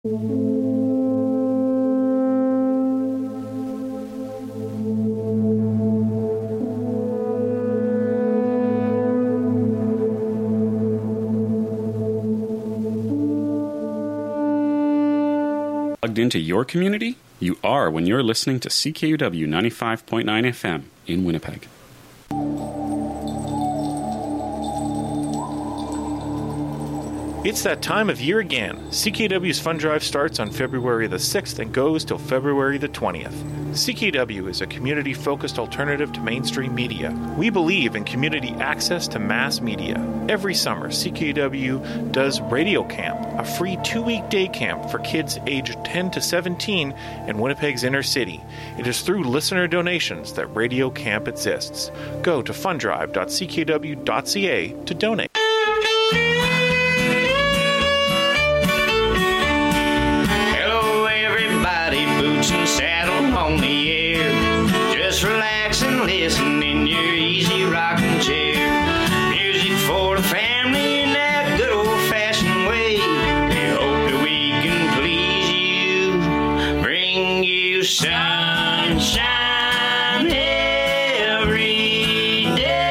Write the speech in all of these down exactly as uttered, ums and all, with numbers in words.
Plugged into your community? You are when you're listening to C K U W ninety-five point nine F M in Winnipeg. It's that time of year again. C K W's Fun Drive starts on February the sixth and goes till February the twentieth. C K W is a community-focused alternative to mainstream media. We believe in community access to mass media. Every summer, C K W does Radio Camp, a free two-week day camp for kids aged ten to seventeen in Winnipeg's inner city. It is through listener donations that Radio Camp exists. Go to fundrive dot c k w dot c a to donate. And saddle on the air, just relax and listen in your easy rocking chair. Music for the family in that good old-fashioned way. We hope that we can please you, bring you sunshine every day.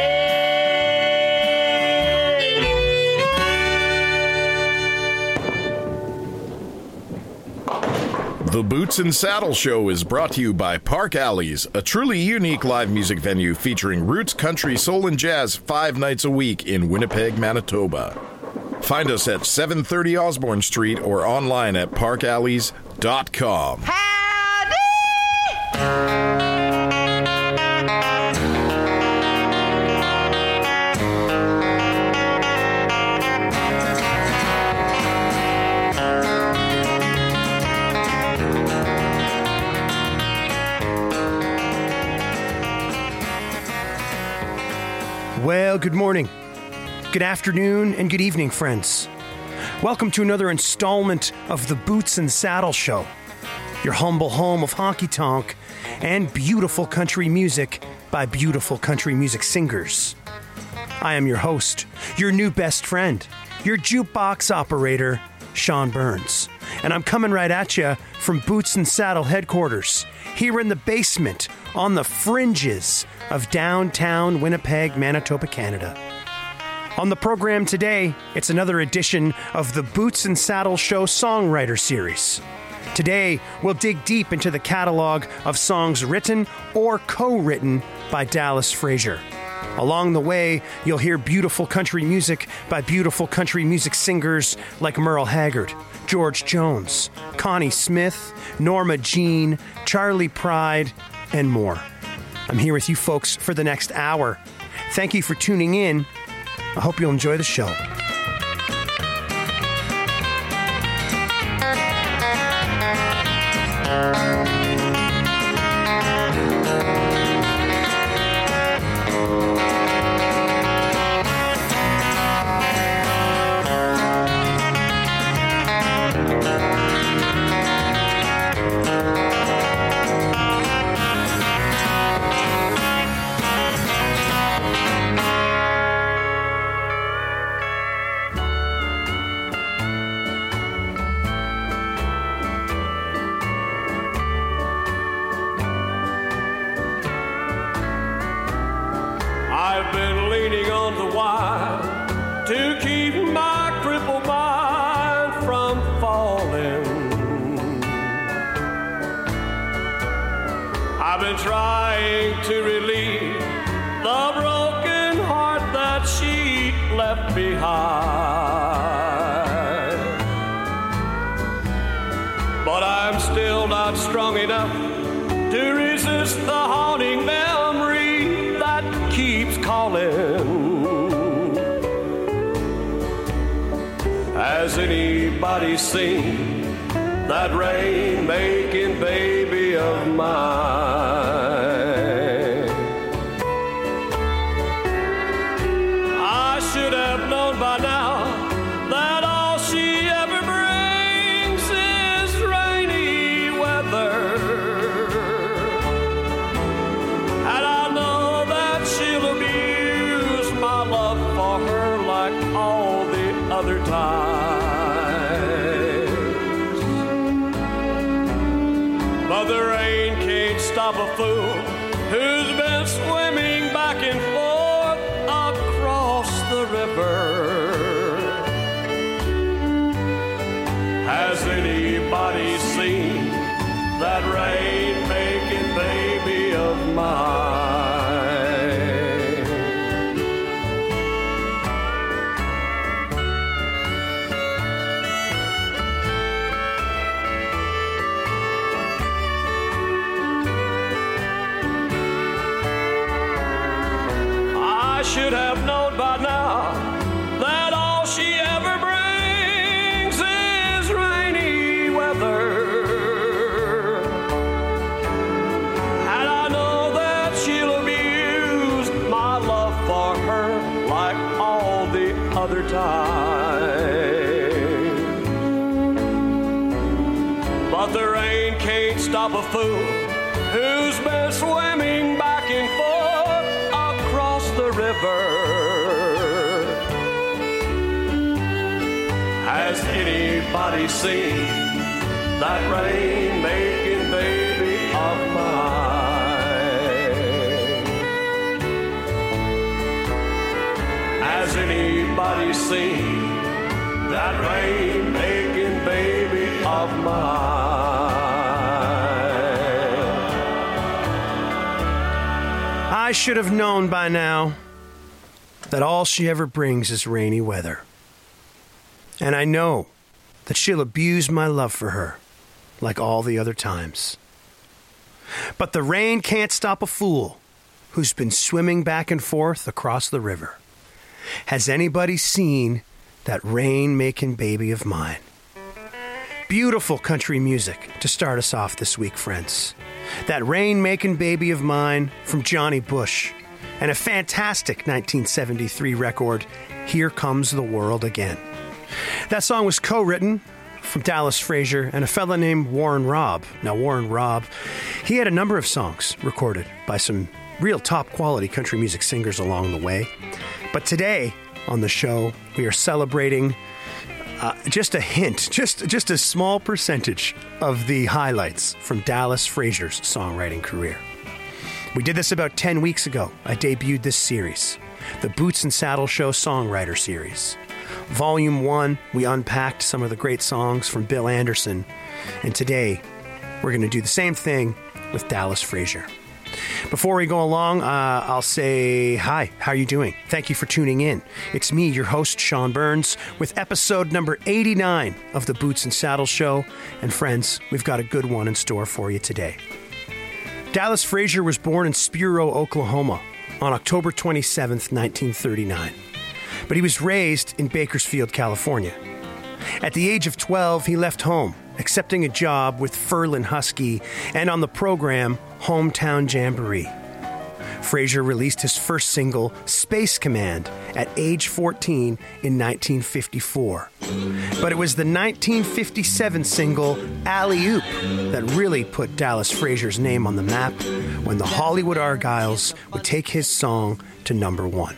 The Boots and Saddle Show is brought to you by Park Alleys, a truly unique live music venue featuring roots, country, soul, and jazz five nights a week in Winnipeg, Manitoba. Find us at seven thirty Osborne Street or online at park alleys dot com. Well, good morning, good afternoon, and good evening, friends. Welcome to another installment of the Boots and Saddle Show, your humble home of honky tonk and beautiful country music by beautiful country music singers. I am your host, your new best friend, your jukebox operator, Sean Burns, and I'm coming right at you from Boots and Saddle headquarters, here in the basement on the fringes of downtown Winnipeg, Manitoba, Canada. On the program today, it's another edition of the Boots and Saddle Show Songwriter Series. Today, we'll dig deep into the catalog of songs written or co-written by Dallas Frazier. Along the way, you'll hear beautiful country music by beautiful country music singers like Merle Haggard, George Jones, Connie Smith, Norma Jean, Charlie Pride, and more. I'm here with you folks for the next hour. Thank you for tuning in. I hope you'll enjoy the show. Trying to relieve the broken heart that she left behind, but I'm still not strong enough to resist the haunting memory that keeps calling. Has anybody seen that rain-making baby of mine? I should have known by now that all she ever brings is rainy weather, and I know that she'll abuse my love for her like all the other times. But the rain can't stop a fool who's been swimming back and forth across the river. Has anybody seen that rain-making baby of mine? I should have known by now that all she ever brings is rainy weather. And I know that she'll abuse my love for her like all the other times. But the rain can't stop a fool who's been swimming back and forth across the river. Has anybody seen that rain-making baby of mine? Has anybody seen that rain-making baby of mine? I should have known by now that all she ever brings is rainy weather. And I know that she'll abuse my love for her like all the other times. But the rain can't stop a fool who's been swimming back and forth across the river. Has anybody seen that rain-making baby of mine? Beautiful country music to start us off this week, friends. That rain-making baby of mine from Johnny Bush, and a fantastic nineteen seventy-three record, Here Comes the World Again. That song was co-written from Dallas Frazier and a fella named Warren Robb. Now, Warren Robb, he had a number of songs recorded by some real top-quality country music singers along the way. But today on the show, we are celebrating uh, just a hint, just, just a small percentage of the highlights from Dallas Frazier's songwriting career. We did this about ten weeks ago. I debuted this series, the Boots and Saddle Show Songwriter Series. Volume one, we unpacked some of the great songs from Bill Anderson. And today, we're going to do the same thing with Dallas Frazier. Before we go along, uh, I'll say hi. How are you doing? Thank you for tuning in. It's me, your host, Sean Burns, with episode number eighty-nine of the Boots and Saddle Show. And friends, we've got a good one in store for you today. Dallas Frazier was born in Spiro, Oklahoma on October twenty-seventh, nineteen thirty-nine. But he was raised in Bakersfield, California. At the age of twelve, he left home, accepting a job with Ferlin Husky and on the program Hometown Jamboree. Frazier released his first single, Space Command, at age fourteen in nineteen fifty-four. But it was the nineteen fifty-seven single, Alley Oop, that really put Dallas Frazier's name on the map when the Hollywood Argyles would take his song to number one.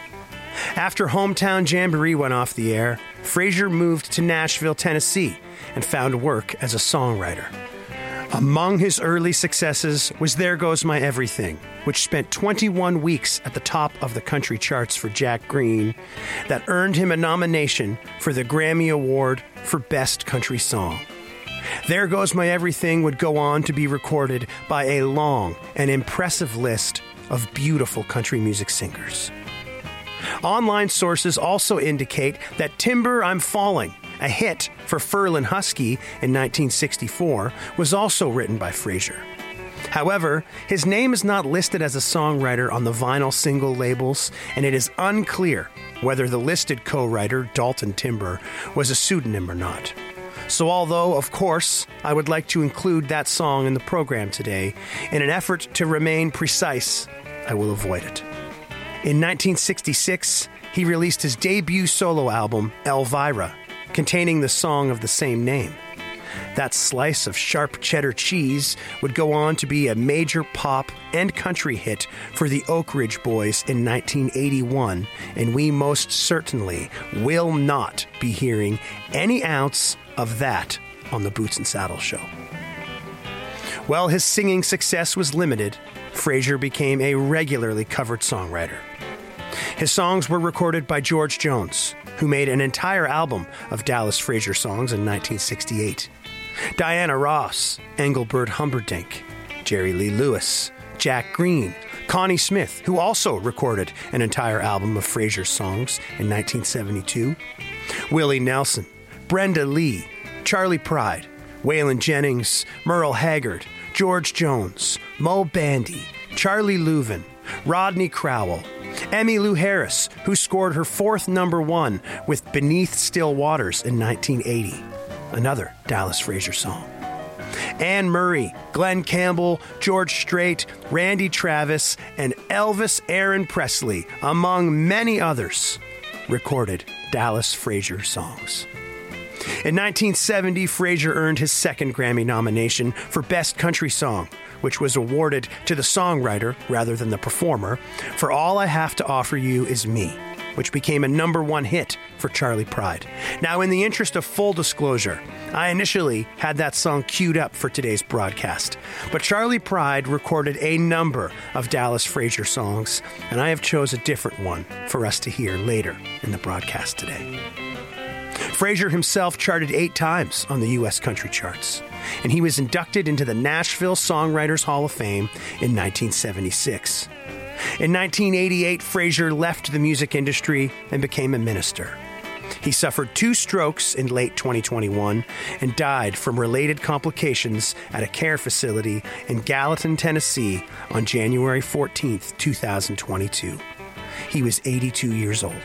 After Hometown Jamboree went off the air, Frazier moved to Nashville, Tennessee, and found work as a songwriter. Among his early successes was There Goes My Everything, which spent twenty-one weeks at the top of the country charts for Jack Green, that earned him a nomination for the Grammy Award for Best Country Song. There Goes My Everything would go on to be recorded by a long and impressive list of beautiful country music singers. Online sources also indicate that Timber, I'm Falling, a hit for Ferlin Husky in nineteen sixty-four, was also written by Frazier. However, his name is not listed as a songwriter on the vinyl single labels, and it is unclear whether the listed co-writer, Dalton Timber, was a pseudonym or not. So although, of course, I would like to include that song in the program today, in an effort to remain precise, I will avoid it. In nineteen sixty-six, he released his debut solo album, Elvira, containing the song of the same name. That slice of sharp cheddar cheese would go on to be a major pop and country hit for the Oak Ridge Boys in nineteen eighty-one, and we most certainly will not be hearing any ounce of that on the Boots and Saddle Show. While his singing success was limited, Frazier became a regularly covered songwriter. His songs were recorded by George Jones, who made an entire album of Dallas Frazier songs in nineteen sixty-eight. Diana Ross, Engelbert Humperdinck, Jerry Lee Lewis, Jack Green, Connie Smith, who also recorded an entire album of Frazier songs in nineteen seventy-two, Willie Nelson, Brenda Lee, Charlie Pride, Waylon Jennings, Merle Haggard, George Jones, Mo Bandy, Charlie Louvin, Rodney Crowell, Emmylou Harris, who scored her fourth number one with Beneath Still Waters in nineteen eighty, another Dallas Frazier song. Anne Murray, Glenn Campbell, George Strait, Randy Travis, and Elvis Aaron Presley, among many others, recorded Dallas Frazier songs. In nineteen seventy, Frazier earned his second Grammy nomination for Best Country Song, which was awarded to the songwriter rather than the performer for All I Have to Offer You Is Me, which became a number one hit for Charlie Pride. Now, in the interest of full disclosure, I initially had that song queued up for today's broadcast, but Charlie Pride recorded a number of Dallas Frazier songs, and I have chose a different one for us to hear later in the broadcast today. Frazier himself charted eight times on the U S country charts, and he was inducted into the Nashville Songwriters Hall of Fame in nineteen seventy-six. In nineteen eighty-eight, Frazier left the music industry and became a minister. He suffered two strokes in late twenty twenty-one and died from related complications at a care facility in Gallatin, Tennessee on January fourteenth, twenty twenty-two. He was eighty-two years old.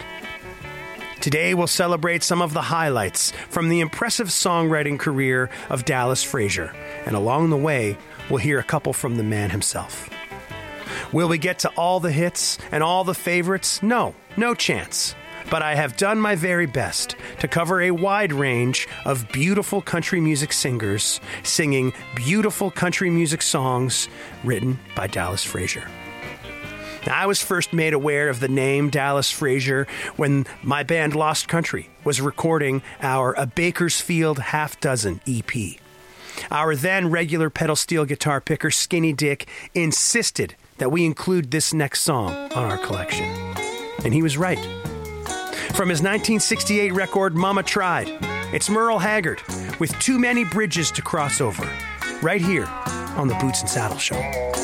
Today, we'll celebrate some of the highlights from the impressive songwriting career of Dallas Frazier, and along the way, we'll hear a couple from the man himself. Will we get to all the hits and all the favorites? No, no chance. But I have done my very best to cover a wide range of beautiful country music singers singing beautiful country music songs written by Dallas Frazier. Now, I was first made aware of the name Dallas Frazier when my band Lost Country was recording our A Bakersfield Half Dozen E P. Our then regular pedal steel guitar picker, Skinny Dick, insisted that we include this next song on our collection. And he was right. From his nineteen sixty-eight record, Mama Tried, it's Merle Haggard with Too Many Bridges to Cross Over, right here on the Boots and Saddle Show.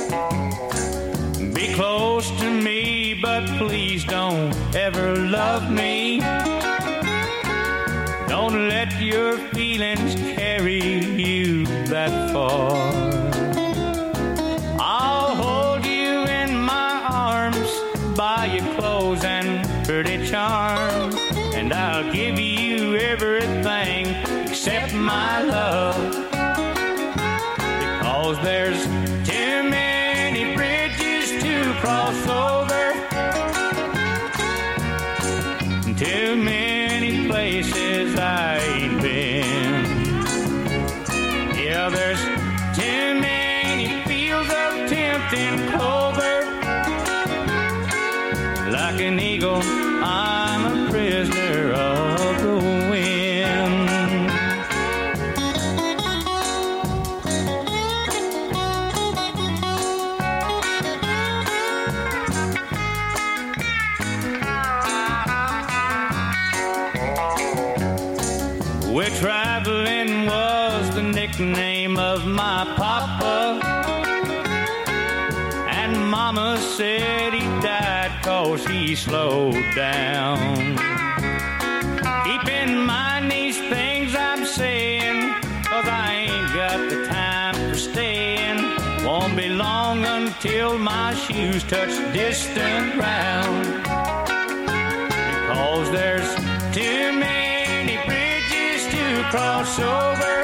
Be close to me, but please don't ever love me. Don't let your feelings carry you that far. I'll hold you in my arms, buy you clothes and pretty charms, and I'll give you everything except my love, because there's too many bridges to cross over, too many places I ain't been. Yeah, there's too many fields of tempting clover. Like an eagle, I'm a prisoner of the wind. We're traveling was the nickname of my papa, and mama said he died 'cause he slowed down. Keep in mind these things I'm saying, 'cause I ain't got the time for staying. Won't be long until my shoes touch distant ground, because there's too many bridges to cross over,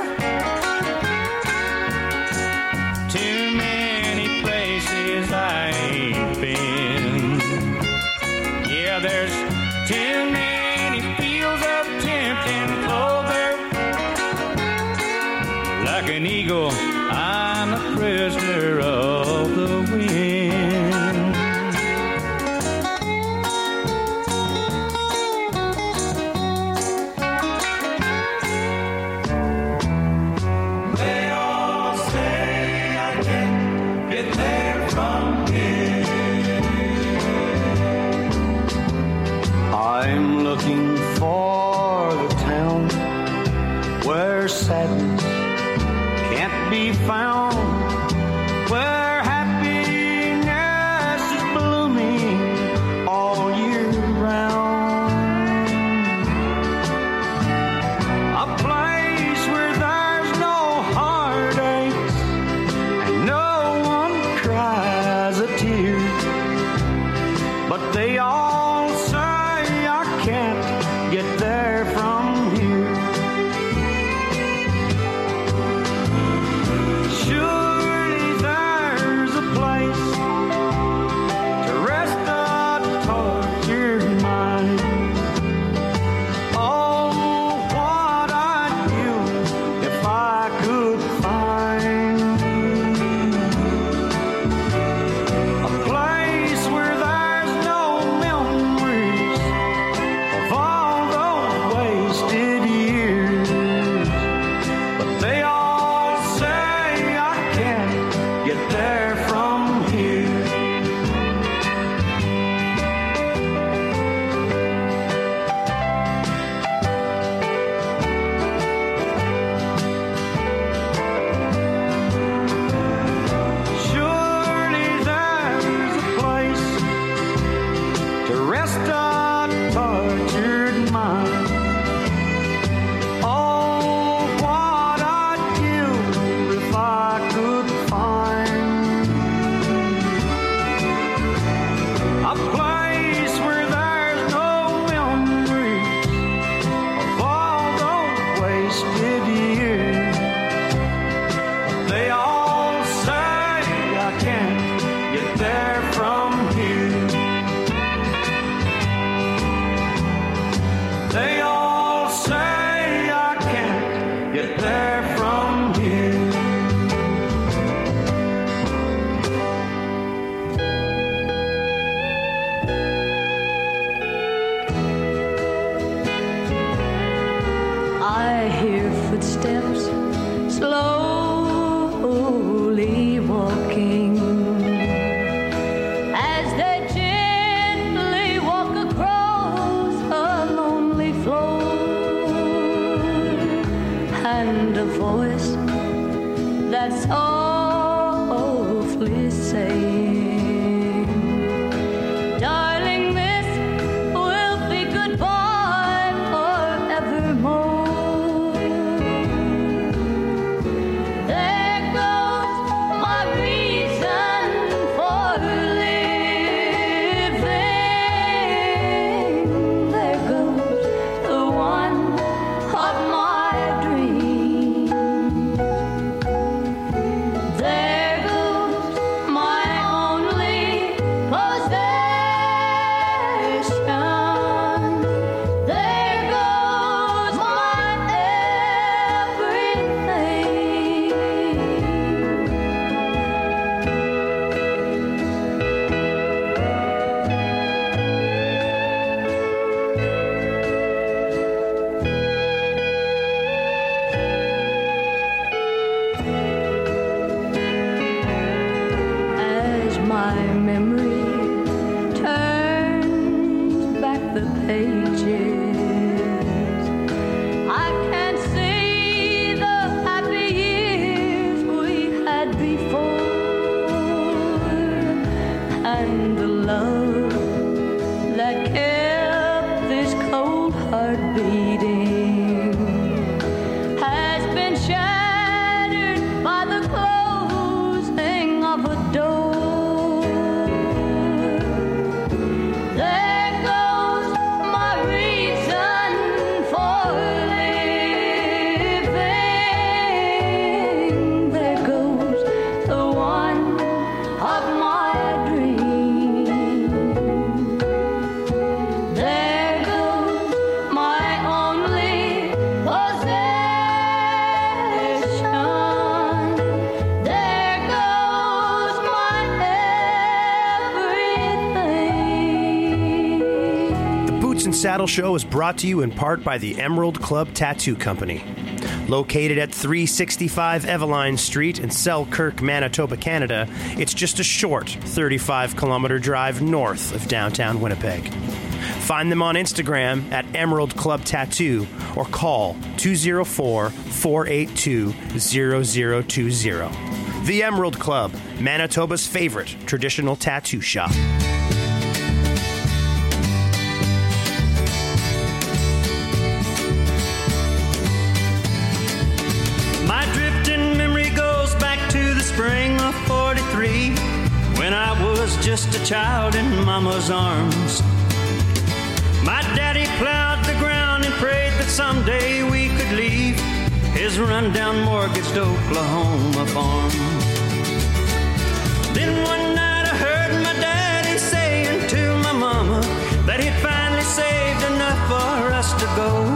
too many places I ain't been. Yeah, there's too many fields of tempting clover. Like an eagle, I'm a prisoner of the wind. They all say I looking for the town where sadness can't be found, where happiness is blooming all year round. A place where there's no heartaches and no one cries a tear, but they all say I can't get there from here. Surely there's a place to rest a tortured mind. Oh, what I'd give if I could find a place where there's no memories of all those wasted years, but they all say I can't get there from here. Surely there's a place to rest a tortured mind. Oh, what I'd give if I could find a place where there's no memories of all those wasted years. They all say I can't get there from here. They all say I can't get there from here. I hear footsteps slowly walking as they gently walk across a lonely floor, and a voice that's softly saying, "Darling, this will be goodbye forevermore." There goes my reason for living. There goes the one of my dreams. There goes my only possession. There goes my everything. As my memory turns back the pages, I can see the happy years we had before, and the love that kept this cold heart beating has been shattered by the closing of a door. There goes my reason for living. There goes the one of my dreams. There goes my only possession. There goes my everything. The Boots and Saddle Show is brought to you in part by the Emerald Club Tattoo Company. Located at three sixty-five Eveline Street in Selkirk, Manitoba, Canada, it's just a short thirty-five kilometer drive north of downtown Winnipeg. Find them on Instagram at Emerald Club Tattoo or call two oh four, four eight two, zero zero two zero. The Emerald Club, Manitoba's favorite traditional tattoo shop. My drifting memory goes back to the spring of forty-three, when I was just a child in Mama's arms. My daddy plowed the ground and prayed that someday we could leave his rundown mortgaged Oklahoma farm. Then one night I heard my daddy saying to my mama that he'd finally saved enough for us to go.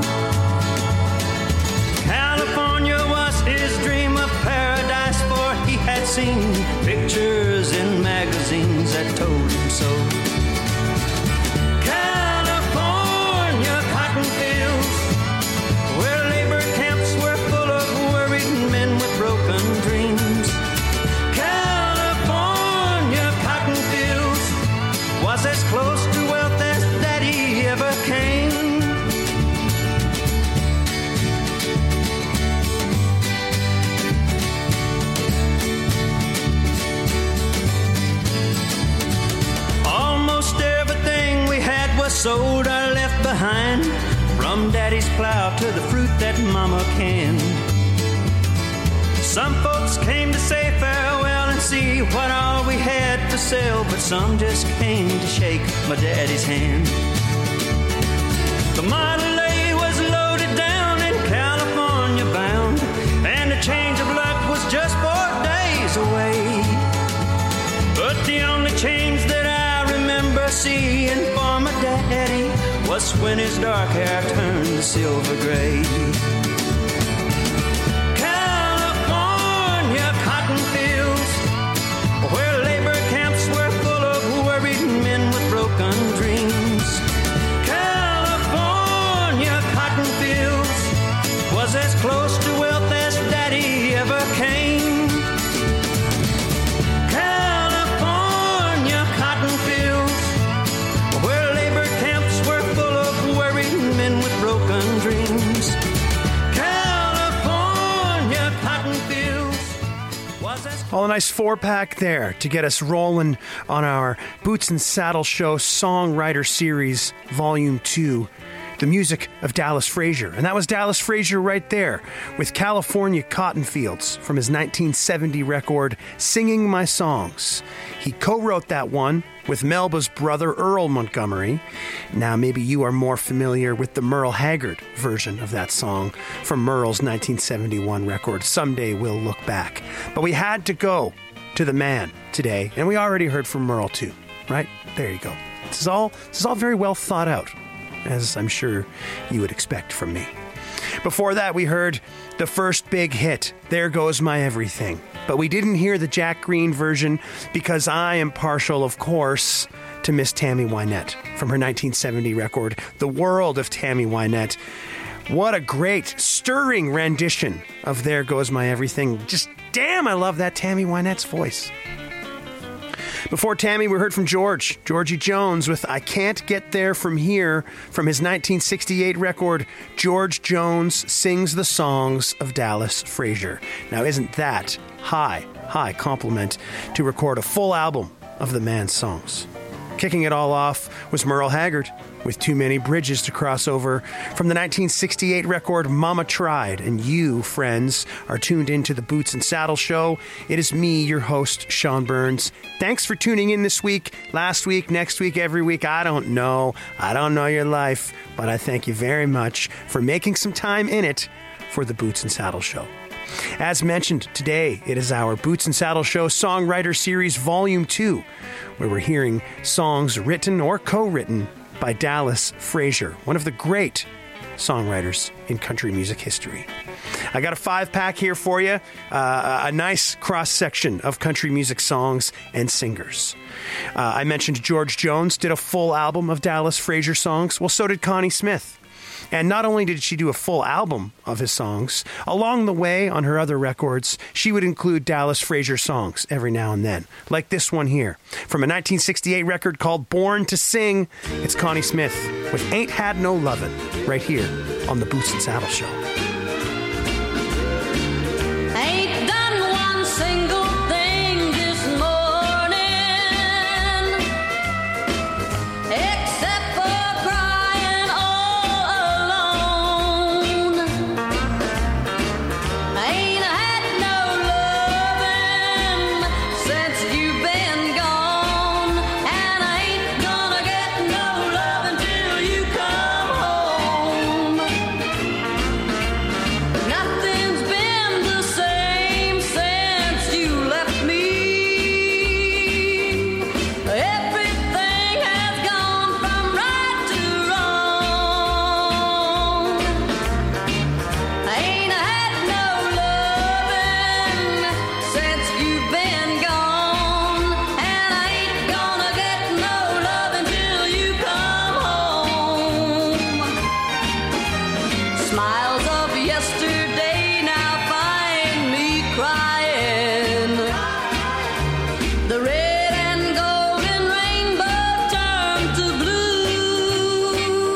California was his dream of paradise, for he had seen pictures in magazines that told him so. California cotton fields, where labor camps were full of worried men with broken dreams. California cotton fields was as close to wealth as Daddy ever came. Almost everything we had was sold or left behind, from Daddy's plow to the fruit that Mama canned. Some folks came to say farewell and see what all we had for sale, but some just came to shake my daddy's hand. The Model A was loaded down and California bound, and a change of luck was just four days away. But the only change that I remember seeing for my daddy was when his dark hair turned to silver gray. California cotton fields, where labor camps were full of worried men with broken dreams. California cotton fields was as close to wealth as Daddy ever came. California cotton fields, where labor camps were full of worried men with broken dreams. California cotton fields was as... All a nice four-pack there to get us rolling on our Boots and Saddle Show Songwriter Series Volume two, the music of Dallas Frazier. And that was Dallas Frazier right there with California Cotton Fields from his nineteen seventy record, Singing My Songs. He co-wrote that one with Melba's brother, Earl Montgomery. Now, maybe you are more familiar with the Merle Haggard version of that song from Merle's nineteen seventy-one record, Someday We'll Look Back. But we had to go to the man today, and we already heard from Merle too, right? There you go. This is all, this is all very well thought out, as I'm sure you would expect from me. Before that, we heard the first big hit, There Goes My Everything. But we didn't hear the Jack Green version because I am partial, of course, to Miss Tammy Wynette from her nineteen seventy record, The World of Tammy Wynette. What a great, stirring rendition of There Goes My Everything. Just damn, I love that Tammy Wynette's voice. Before Tammy, we heard from George, Georgie Jones with I Can't Get There From Here from his nineteen sixty-eight record, George Jones Sings the Songs of Dallas Frazier. Now, isn't that high, high compliment to record a full album of the man's songs? Kicking it all off was Merle Haggard with Too Many Bridges to Cross Over from the nineteen sixty-eight record Mama Tried. And you, friends, are tuned into the Boots and Saddle Show. It is me, your host, Sean Burns. Thanks for tuning in this week, last week, next week, every week. I don't know. I don't know your life, but I thank you very much for making some time in it for the Boots and Saddle Show. As mentioned, today it is our Boots and Saddle Show Songwriter Series Volume two, where we're hearing songs written or co-written by Dallas Frazier, one of the great songwriters in country music history. I got a five-pack here for you, uh, a nice cross-section of country music songs and singers. Uh, I mentioned George Jones did a full album of Dallas Frazier songs. Well, so did Connie Smith. And not only did she do a full album of his songs, along the way on her other records, she would include Dallas Frazier songs every now and then, like this one here. From a nineteen sixty-eight record called Born to Sing, it's Connie Smith with Ain't Had No Lovin', right here on the Boots and Saddle Show. Ain't done one single thing this morning, except for crying all alone. Ain't had no loving since you've been gone, and I ain't gonna get no loving till you come home. Nothing's been the same since you left me. Everything has gone from right to wrong. I ain't had no loving since you've been gone, and I ain't gonna get no loving till you come home. Smiles of yesterday now find me crying. The red and golden rainbow turned to blue.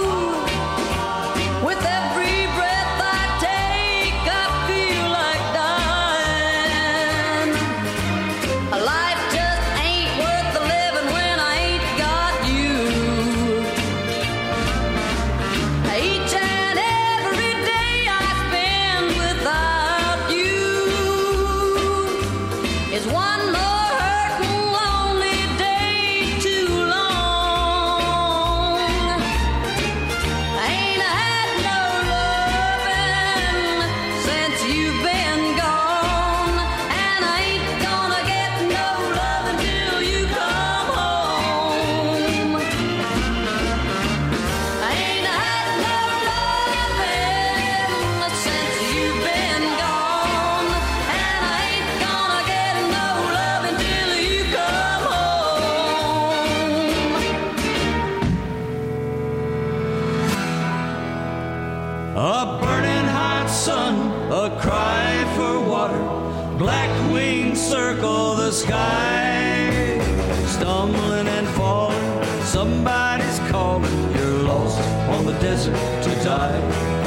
With every breath I take, I feel like dying. Life just ain't worth the living when I ain't got you. Each and every day I spend without you is one more hurting, lonely day too long. I ain't had no loving since you've been gone, and I ain't gonna get no loving till you come home. I ain't had no loving since you've been gone, and I ain't gonna get no loving till you come home. A burning hot sun, a cry for water, black wings circle the sky. Stumbling and falling, somebody's calling, you're lost on the desert to die.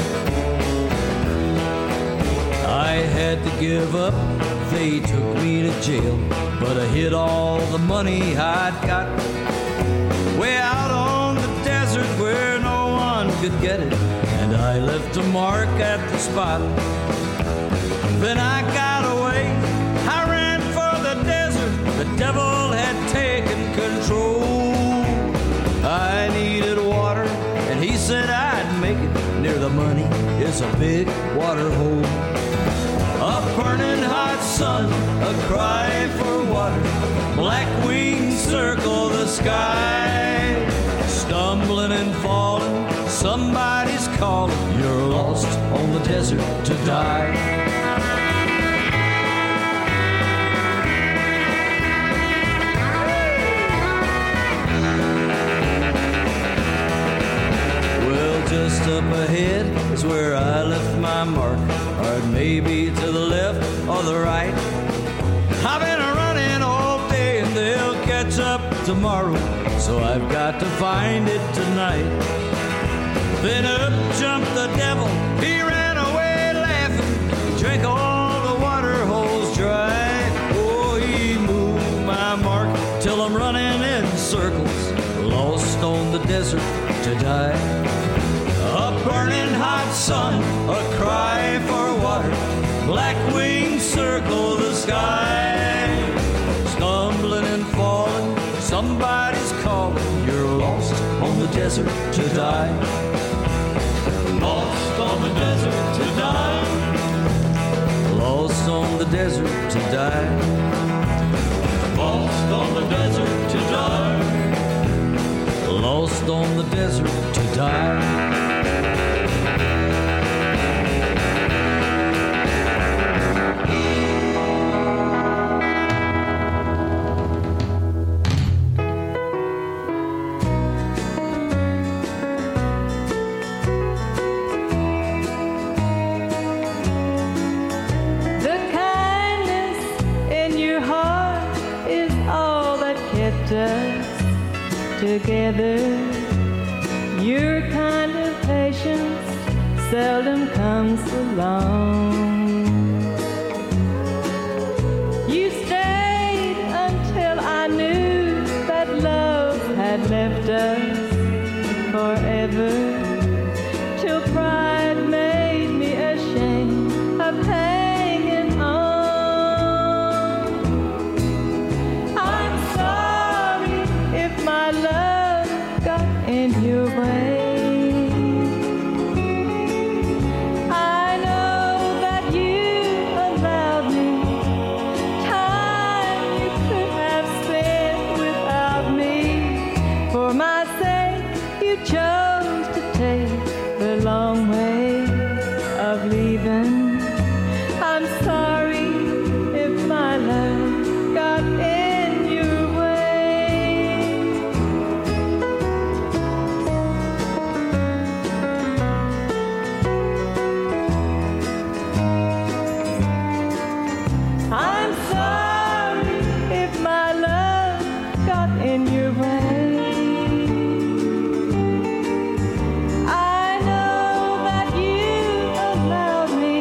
I had to give up, they took me to jail, but I hid all the money I'd got way out on the desert where no one could get it, and I left a mark at the spot. Then I got away, I ran for the desert, the devil had taken control. I needed water, and he said I'd make it, near the money is a big water hole. A burning hot sun, a cry for water, black wings circle the sky. Stumbling and falling, somebody's calling, you're lost on the desert to die. Well, just up ahead is where I left my mark, or maybe to the left or the right. I've been running all day and they'll catch up tomorrow, so I've got to find it tonight. Then up jumped the devil, he ran away laughing, drank all the water holes dry. Oh, he moved my mark till I'm running in circles, lost on the desert to die. A burning hot sun, a cry for water, black wings circle the sky. Stumbling and falling, somebody's calling, you're lost on the desert to die. Lost on the desert to die. Lost on the desert to die. Lost on the desert to die. Lost on the desert to die. us together. Your kind of patience seldom comes along. You stayed until I knew that love had left us forever, till pride made me ashamed of hanging on. I'm sorry if my love got in your way. I know that you allowed me time you could have spent without me. For my sake, you chose to take the long way of leaving. I'm sorry if my love got in your way. I'm sorry if my love got in your way. I know that you allowed me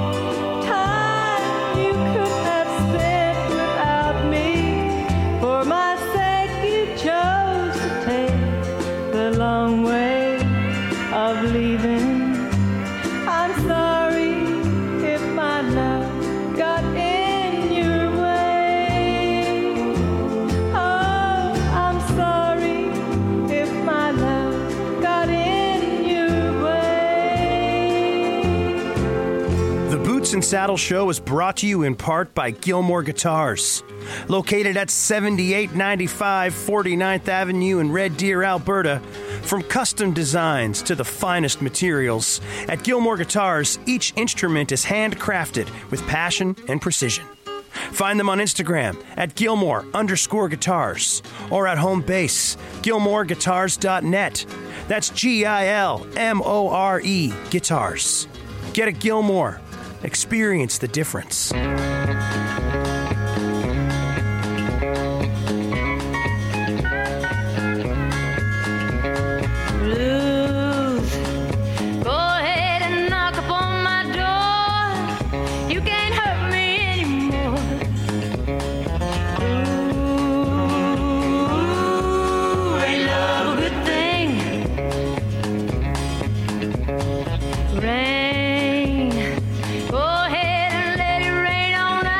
time you could have spent without me. For my sake, you chose to take the long way of leaving. I'm sorry if my love got in your way. Oh, I'm sorry if my love got in your way. The Boots and Saddle Show is brought to you in part by Gilmore Guitars. Located at seventy-eight ninety-five forty-ninth Avenue in Red Deer, Alberta. From custom designs to the finest materials, at Gilmore Guitars, each instrument is handcrafted with passion and precision. Find them on Instagram at Gilmore underscore guitars or at home base, gilmore guitars dot net. That's G I L M O R E guitars. Get a Gilmore. Experience the difference. Ruth, go ahead and knock upon my door. You can't hurt me anymore. Ooh, ain't love a good thing? Rain, go ahead and let it rain on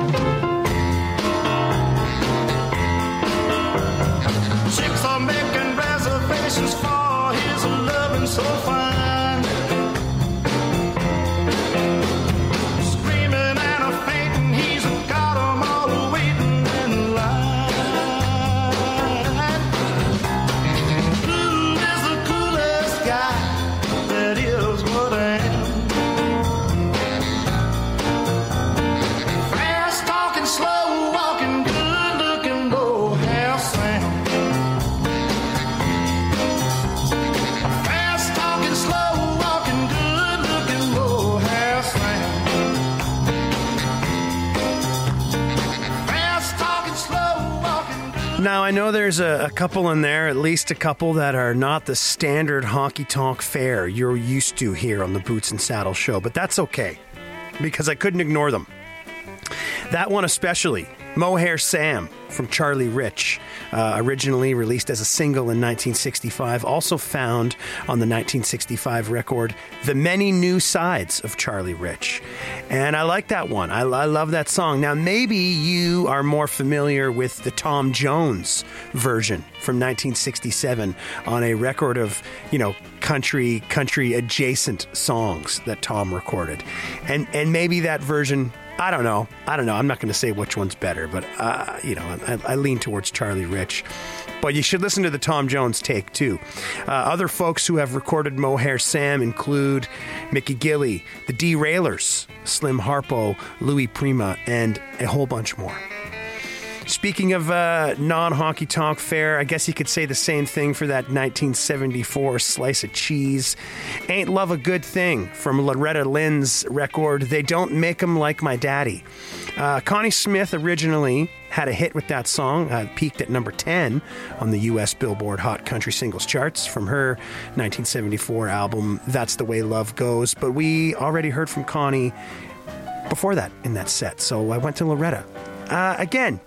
Chicks are making reservations for his loving so fine. Screaming and a fainting, he's got 'em all waiting in line. Blue is the coolest guy, that is what I am. Fast talking, slow walking, good looking, low hair Sam. Fast talking, slow walking, good looking, low hair Sam. Fast talking, slow walking, good. Now, I know there's a, a couple in there, at least a couple, that are not the standard honky tonk fare you're used to here on the Boots and Saddle show, but that's okay, because I couldn't ignore them. That one especially, Mohair Sam from Charlie Rich, uh, originally released as a single in nineteen sixty-five, also found on the nineteen sixty-five record The Many New Sides of Charlie Rich. And I like that one. I, I love that song. Now, maybe you are more familiar with the Tom Jones version from nineteen sixty-seven on a record of, you know, country country adjacent songs that Tom recorded. And and maybe that version, I don't know. I don't know. I'm not going to say which one's better, but, uh, you know, I, I lean towards Charlie Rich. But you should listen to the Tom Jones take, too. Uh, other folks who have recorded Mohair Sam include Mickey Gilley, the Derailers, Slim Harpo, Louis Prima, and a whole bunch more. Speaking of uh, non-honky tonk fare, I guess you could say the same thing for that nineteen seventy-four Slice of Cheese. Ain't Love a Good Thing from Loretta Lynn's record, They Don't Make 'Em Like My Daddy. Uh, Connie Smith originally had a hit with that song, uh, peaked at number ten on the U S Billboard Hot Country Singles charts from her nineteen seventy-four album, That's the Way Love Goes. But we already heard from Connie before that in that set, so I went to Loretta. Uh, again,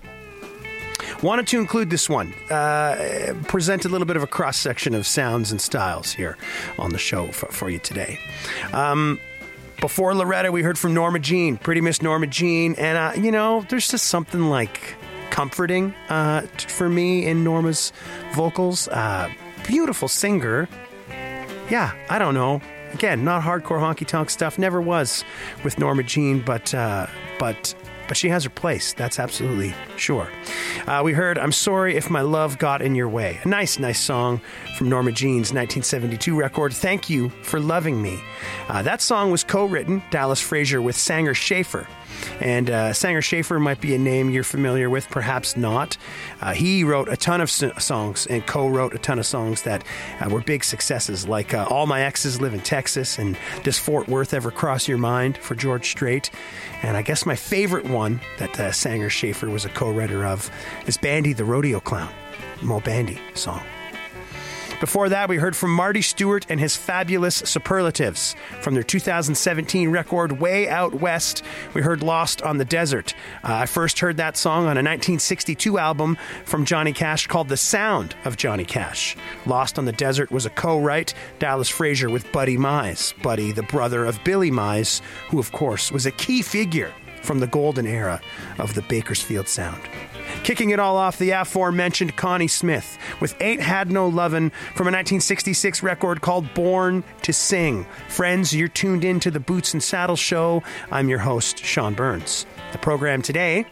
wanted to include this one, uh, present a little bit of a cross-section of sounds and styles here on the show for, for you today. Um, before Loretta, we heard from Norma Jean, Pretty Miss Norma Jean, and, uh, you know, there's just something, like, comforting uh, t- for me in Norma's vocals. Uh, beautiful singer. Yeah, I don't know. Again, not hardcore honky-tonk stuff, never was with Norma Jean, but, uh, but... But she has her place, that's absolutely sure. Uh, we heard I'm Sorry If My Love Got In Your Way. A nice, nice song from Norma Jean's nineteen seventy-two record, Thank You for Loving Me. Uh, that song was co-written, Dallas Frazier, with Sanger Schaefer. And uh, Sanger Schaefer might be a name you're familiar with, perhaps not. Uh, he wrote a ton of s- songs and co-wrote a ton of songs that uh, were big successes, like uh, All My Exes Live in Texas and Does Fort Worth Ever Cross Your Mind for George Strait. And I guess my favorite one that uh, Sanger Schaefer was a co-writer of is Bandy the Rodeo Clown, Mo Bandy song. Before that, we heard from Marty Stewart and his Fabulous Superlatives from their two thousand seventeen record, Way Out West. We heard Lost on the Desert. Uh, I first heard that song on a nineteen sixty-two album from Johnny Cash called The Sound of Johnny Cash. Lost on the Desert was a co-write, Dallas Frazier with Buddy Mize. Buddy, the brother of Billy Mize, who, of course, was a key figure from the golden era of the Bakersfield Sound. Kicking it all off, the aforementioned Connie Smith with Ain't Had No Lovin' from a nineteen sixty-six record called Born to Sing. Friends, you're tuned in to the Boots and Saddle Show. I'm your host, Sean Burns. The program today,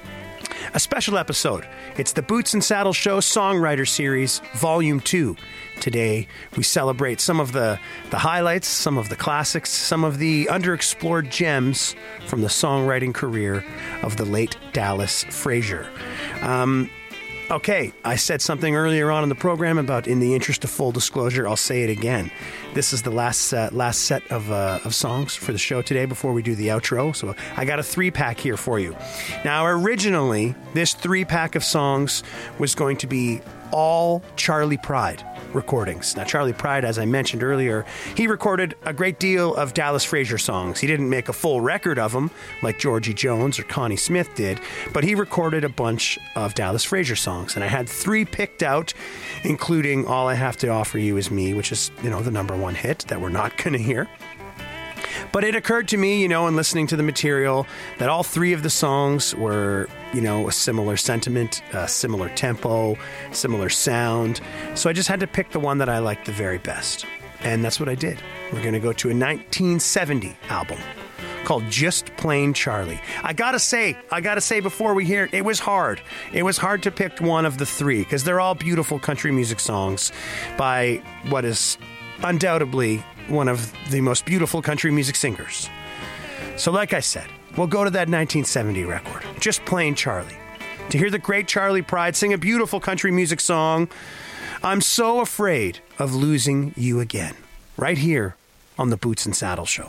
a special episode. It's the Boots and Saddle Show Songwriter Series, Volume two. Today, we celebrate some of the, the highlights, some of the classics, some of the underexplored gems from the songwriting career of the late Dallas Frazier. Um, okay, I said something earlier on in the program about, in the interest of full disclosure, I'll say it again. This is the last uh, last set of uh, of songs for the show today before we do the outro. So I got a three-pack here for you. Now, originally, this three-pack of songs was going to be all Charlie Pride recordings. Now, Charlie Pride, as I mentioned earlier, he recorded a great deal of Dallas Frazier songs. He didn't make a full record of them like Georgie Jones or Connie Smith did, but he recorded a bunch of Dallas Frazier songs. And I had three picked out, including All I Have to Offer You Is Me, which is, you know, the number one hit that we're not going to hear. But it occurred to me, you know, in listening to the material, that all three of the songs were, you know, a similar sentiment, a similar tempo, similar sound. So I just had to pick the one that I liked the very best. And that's what I did. We're going to go to a nineteen seventy album called Just Plain Charlie. I gotta say, I gotta say before we hear it, it was hard. It was hard to pick one of the three because they're all beautiful country music songs by what is undoubtedly one of the most beautiful country music singers. So like I said, we'll go to that nineteen seventy record, Just Plain Charlie. To hear the great Charlie Pride sing a beautiful country music song, I'm So Afraid of Losing You Again, right here on the Boots and Saddle Show.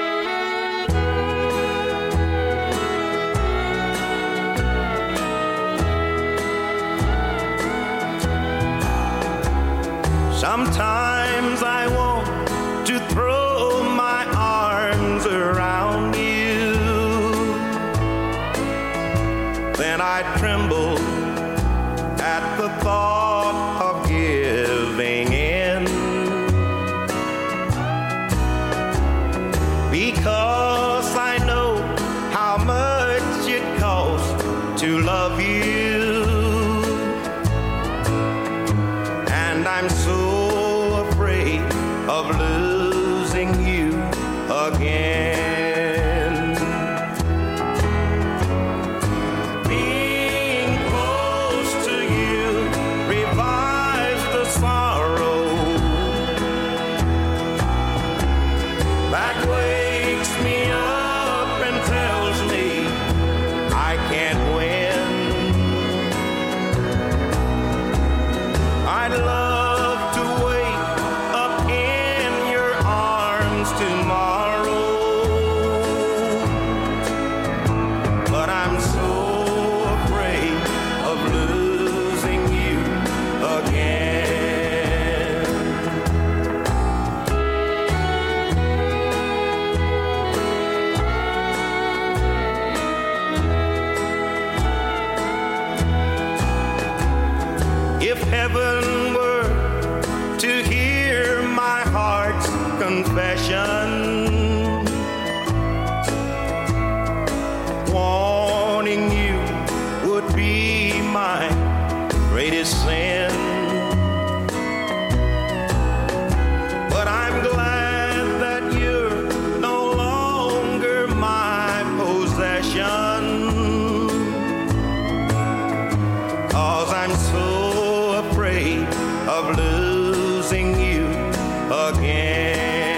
Sometimes I want to throw my arms around you. Then I tremble at the thought of giving in. Because I know how much it costs to love you. And I'm so of losing you again. Being close to you revives the sorrow that wakes me up and tells me I can't win. I'd love wanting you would be my greatest sin. But I'm glad that you're no longer my possession, 'cause I'm so afraid of losing you again.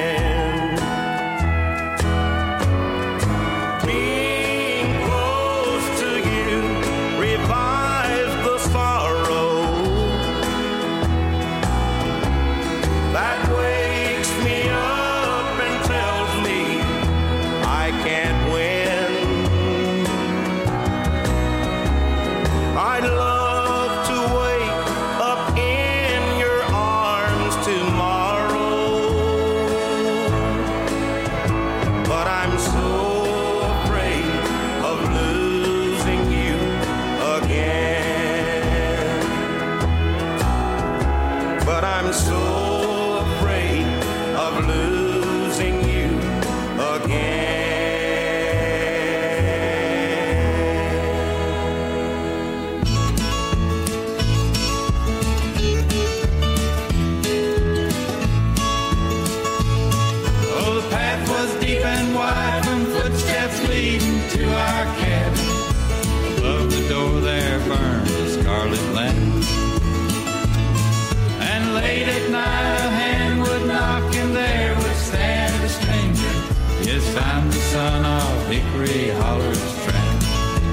Son of Hickory Holler's friend.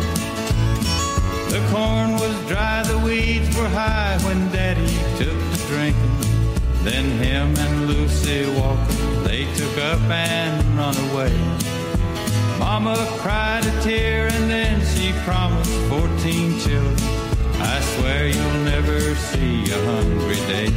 The corn was dry, the weeds were high when Daddy took to drinking. Then him and Lucy walking, they took up and run away. Mama cried a tear and then she promised fourteen children. I swear you'll never see a hungry day.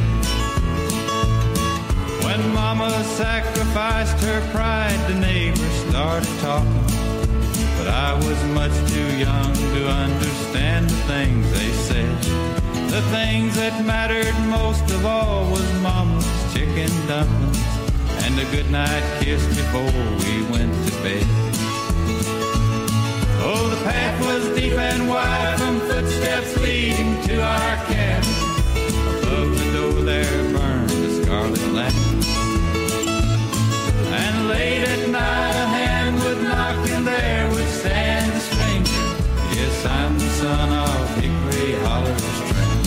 When Mama sacrificed her pride, the neighbors started talking. But I was much too young to understand the things they said. The things that mattered most of all was Mama's chicken dumplings and a goodnight kiss before we went to bed. Oh, the path was deep and wide from footsteps leading to our cabin. Above the door there burned a scarlet lamp. And late at night a hand would knock and there would stand a stranger. Yes, I'm the son of Hickory Holler's tramp.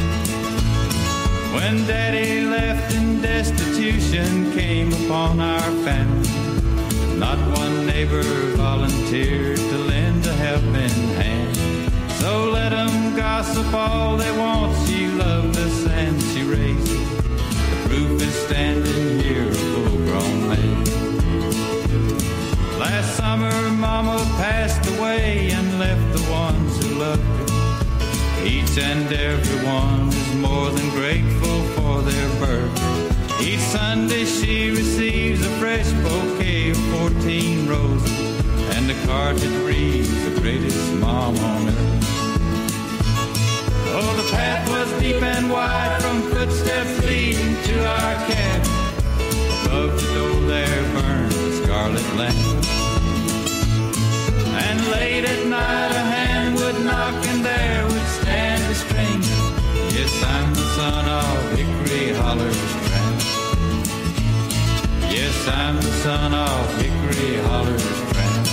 When Daddy left and destitution came upon our family, not one neighbor volunteered to lend a helping hand. So let them gossip all they want. She loved us and she raised us. The proof is standing here, a full-grown man. Last summer, Mama passed away and left the ones who loved her. Each and every one is more than grateful for their birth. Each Sunday she receives a fresh bouquet of fourteen roses and a card that reads, the greatest mom on earth. Oh, the path was deep and wide from footsteps leading to our cabin. Above the door there burned a scarlet lamp. And late at night a hand would knock and there would stand a stranger. Yes, I'm the son of Hickory Holler's tramp. Yes, I'm the son of Hickory Holler's tramp.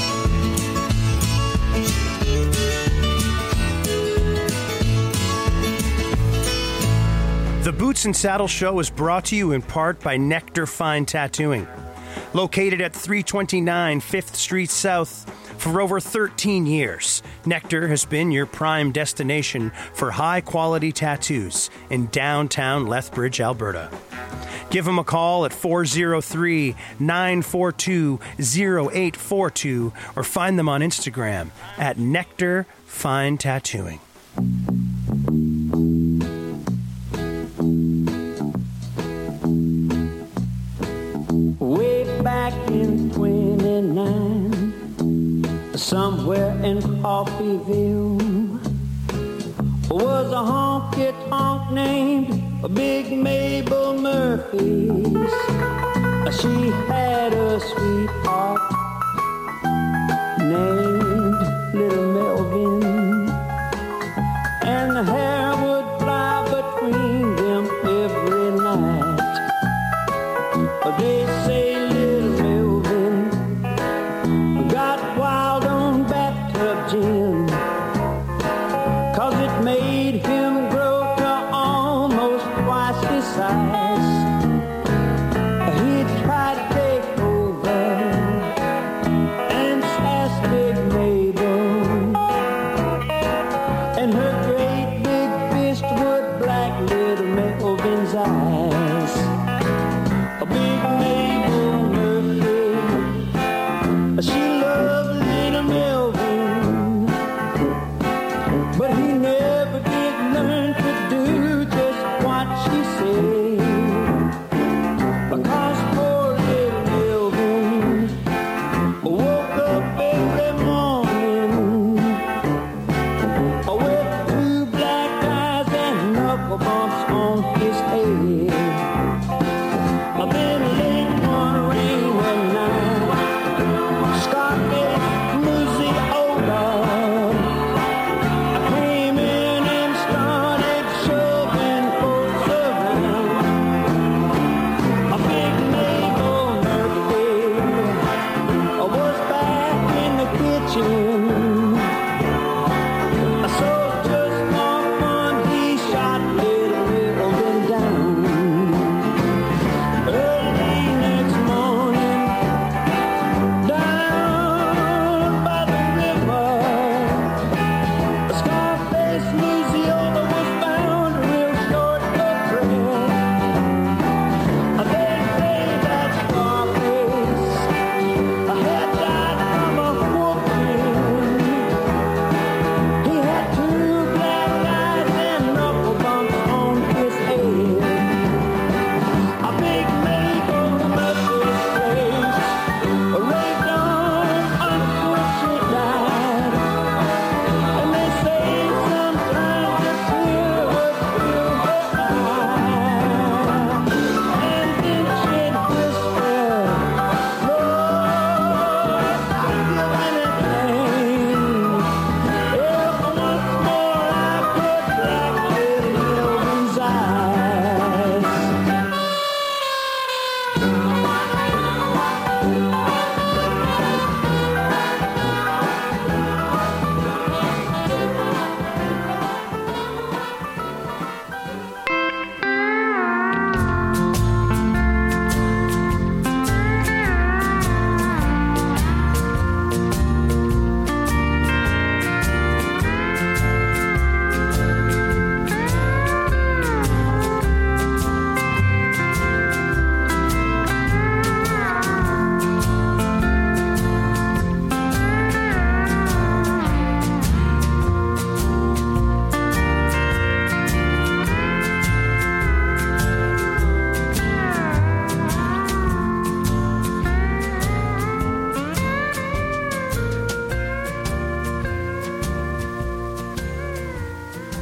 The Boots and Saddle Show is brought to you in part by Nectar Fine Tattooing. Located at three twenty-nine Fifth Street South for over thirteen years, Nectar has been your prime destination for high-quality tattoos in downtown Lethbridge, Alberta. Give them a call at four oh three, nine four two, oh eight four two or find them on Instagram at Nectar Fine Tattooing. Way back in twenty-nine, somewhere in Coffeeville, was a honky-tonk named Big Mabel Murphy. She had a sweetheart named Little Melvin, and the hair would fly between them every night. They say Little Melvin got wild on bathtub gin, 'cause it made him grow to almost twice his size. He tried to take over and sass Big Mabel, and her great big fist would black Little Melvin's eyes. A Big Mabel Murphy, she loved Little Melvin, but he never did learn to do just what she said, because poor Little Melvin woke up every morning with two black eyes and knuckle bumps on his head. I've been late one rainy night, Scarface, Lucy, old dog. I came in and started shoving folks around. A Big Mabel Murphy, I was back in the kitchen. So just for fun, he shot Little Melvin down.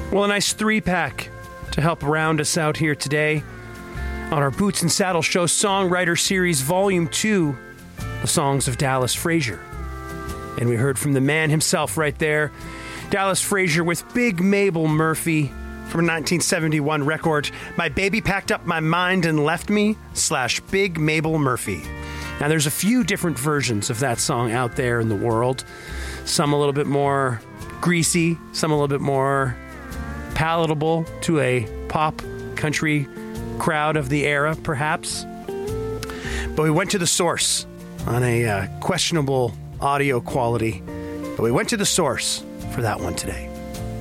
Well, a nice three-pack to help round us out here today on our Boots and Saddle Show Songwriter Series Volume two, The Songs of Dallas Frazier. And we heard from the man himself right there, Dallas Frazier with Big Mabel Murphy from a nineteen seventy-one record, My Baby Packed Up My Mind and Left Me, slash Big Mabel Murphy. Now, there's a few different versions of that song out there in the world. Some a little bit more greasy, some a little bit more palatable to a pop country crowd of the era, perhaps. But we went to the source on a uh, questionable audio quality. But we went to the source for that one today.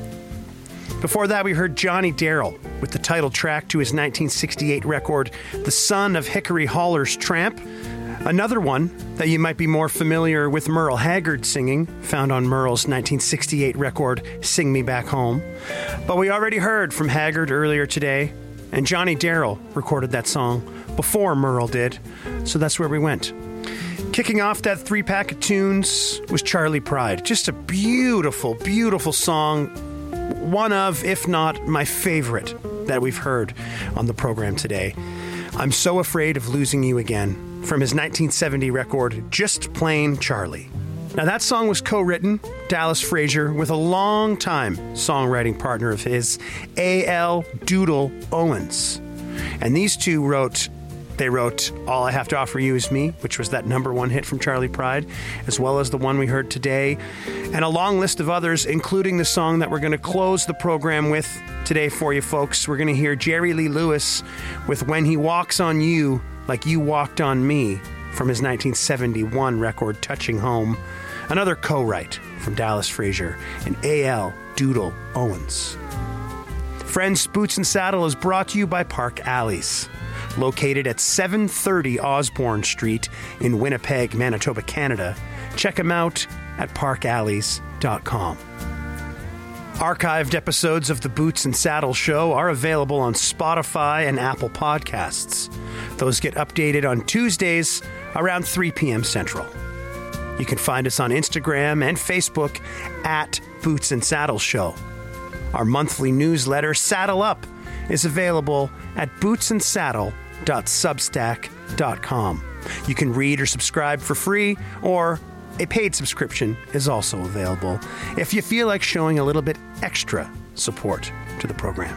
Before that, we heard Johnny Darrell with the title track to his nineteen sixty-eight record, The Son of Hickory Holler's Tramp. Another one that you might be more familiar with Merle Haggard singing, found on Merle's nineteen sixty-eight record, Sing Me Back Home. But we already heard from Haggard earlier today, and Johnny Darrell recorded that song before Merle did, so that's where we went. Kicking off that three-pack of tunes was Charley Pride. Just a beautiful, beautiful song. One of, if not my favorite, that we've heard on the program today. I'm So Afraid of Losing You Again, from his nineteen seventy record, Just Plain Charlie. Now, that song was co-written, Dallas Frazier, with a long-time songwriting partner of his, A L Doodle Owens. And these two wrote, they wrote All I Have to Offer You Is Me, which was that number one hit from Charley Pride, as well as the one we heard today, and a long list of others, including the song that we're going to close the program with today for you folks. We're going to hear Jerry Lee Lewis with When He Walks on You Like You Walked on Me, from his nineteen seventy-one record, Touching Home. Another co-write from Dallas Frazier and A L Doodle Owens. Friends, Boots and Saddle is brought to you by Park Alleys, located at seven thirty Osborne Street in Winnipeg, Manitoba, Canada. Check them out at park alleys dot com. Archived episodes of the Boots and Saddle Show are available on Spotify and Apple Podcasts. Those get updated on Tuesdays around three p.m. Central. You can find us on Instagram and Facebook at Boots and Saddle Show. Our monthly newsletter, Saddle Up, is available at boots and saddle dot substack dot com. You can read or subscribe for free, or a paid subscription is also available if you feel like showing a little bit extra support to the program.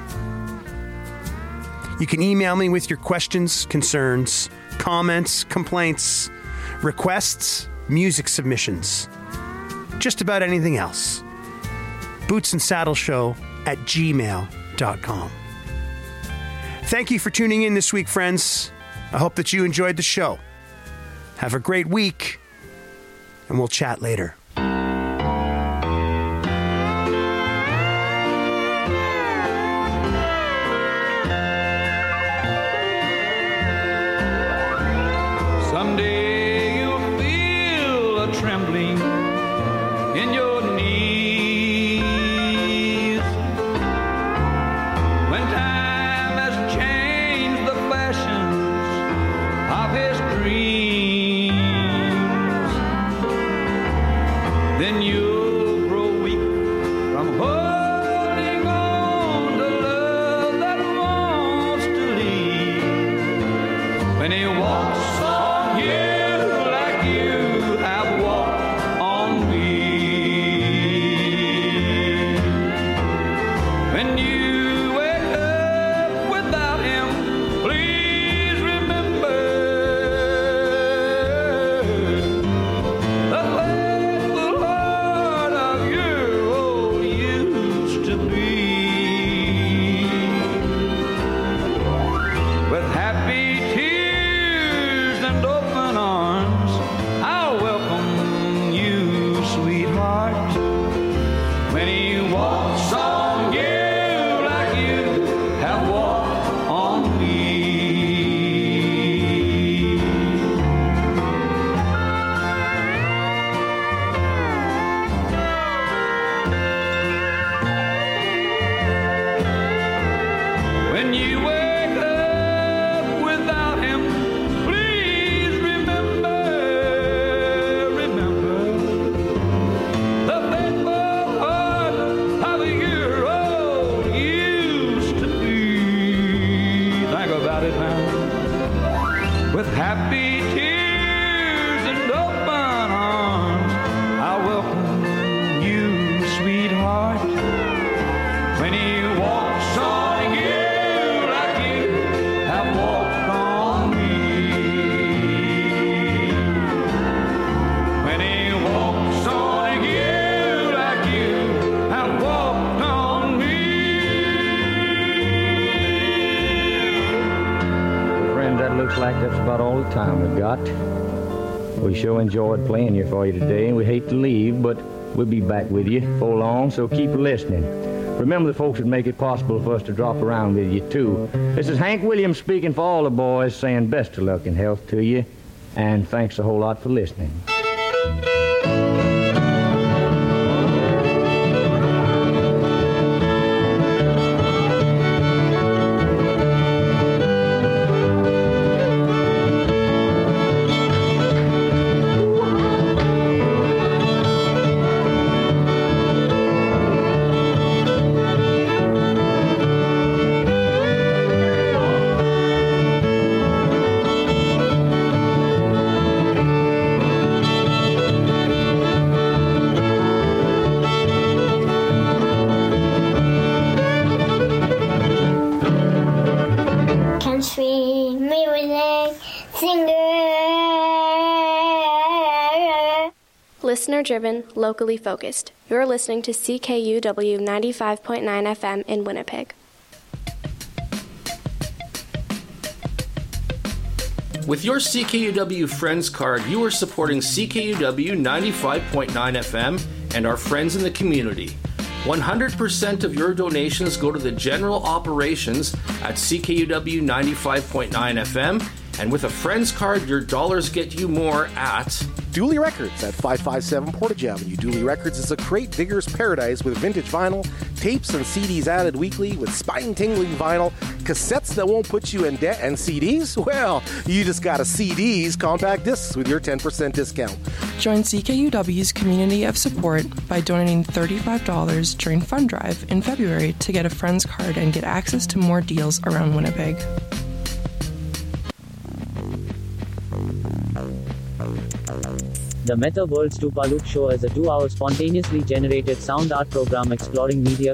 You can email me with your questions, concerns, comments, complaints, requests, music submissions, just about anything else. Boots and Saddle Show at gmail dot com. Thank you for tuning in this week, friends. I hope that you enjoyed the show. Have a great week, and we'll chat later. Someday you'll feel a trembling in your knees when time has changed the fashions of his dreams. when he walks on you like you have walked on me. When he walks on you like you have walked on me. Friends, that looks like that's about all the time we've got. We sure enjoyed playing here for you today, and we hate to leave, but we'll be back with you for long, so keep listening. Remember the folks that make it possible for us to drop around with you, too. This is Hank Williams speaking for all the boys, saying best of luck and health to you, and thanks a whole lot for listening. Country music singer. Listener driven, locally focused. You're listening to C K U W ninety-five point nine F M in Winnipeg. With your C K U W Friends card, you are supporting C K U W ninety-five point nine F M and our friends in the community. one hundred percent of your donations go to the general operations at C K U W ninety-five point nine F M, and with a Friends card, your dollars get you more at Dooley Records at five five seven Portage Avenue. Dooley Records is a great digger's paradise with vintage vinyl, tapes and C Ds added weekly with spine-tingling vinyl, cassettes that won't put you in debt, and C Ds? Well, you just got a C Ds compact discs with your ten percent discount. Join C K U W's community of support by donating thirty-five dollars during Fund Drive in February to get a Friends card and get access to more deals around Winnipeg. The Meta Worlds Tupaluk Show is a two-hour spontaneously generated sound art program exploring media